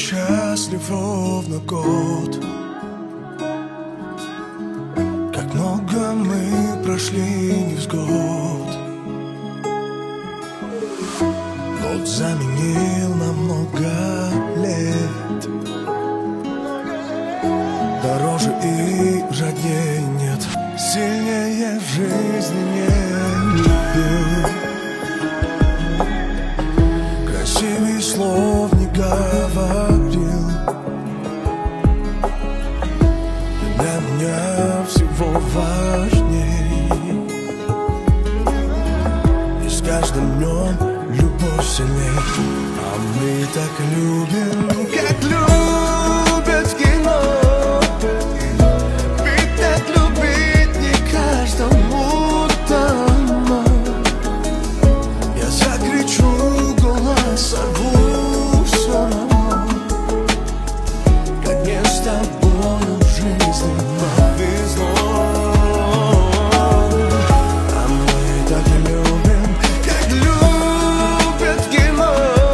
счастлив ровно год. Как много мы прошли невзгод. Год заменил на много лет. Дороже и жаднее нет, сильнее в жизни не любил. Красивый слов не говорил. Для меня всего важней. И с каждым днем любовь сильней. А мы так любим, как любят в кино. Ведь так любить не каждому дано. Я закричу голос, сорву все равно. Как мне с тобою в жизни повезло. А мы так любим, как любят в кино.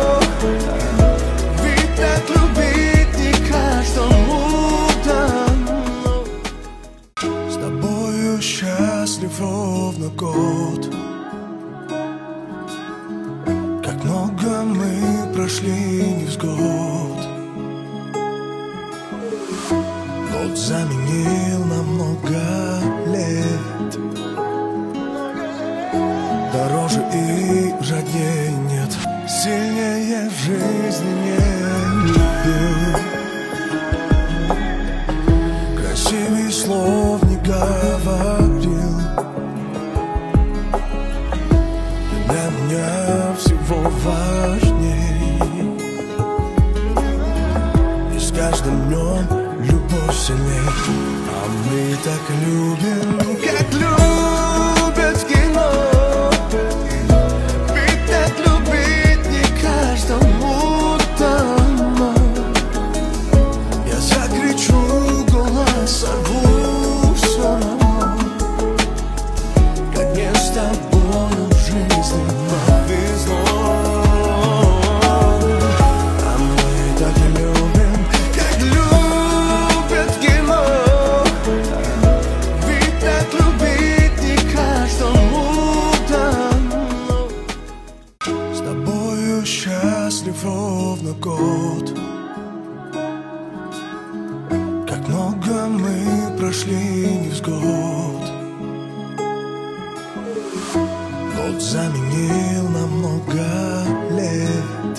Ведь так любить не каждому дано. С тобою счастлив ровно год. Как много мы прошли невзгод. Год заменил на много лет. Дороже и жаднее нет, сильнее в жизни не любил. Красивый слов не говорил. Для меня всего важней. И с каждым днем любовь сильней. А мы так любим, как любят в кино. Ведь так любить не каждому дано. Я закричу голос, сорву все равно. Как мне с тобою в жизни повезло. А мы так любим, как любят в кино. Ведь так любить не каждому дано. С тобою счастлив ровно год. Как много мы прошли невзгод. Год заменил на много лет.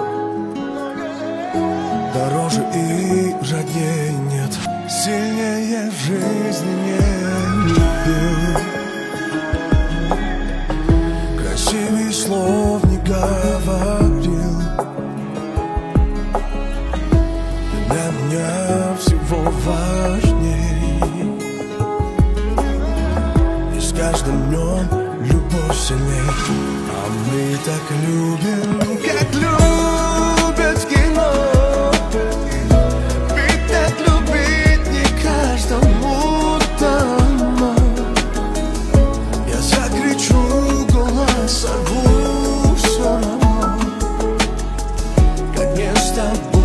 Дороже и жаднее нет, сильнее в жизни не любил. Красивый слов не говорил. Для меня всего важней. И с каждым днем любовь сильней. А мы так любим, как любят в кино. Ведь так любить не каждому дано. Я закричу голос, сорву все равно. Как мне с тобой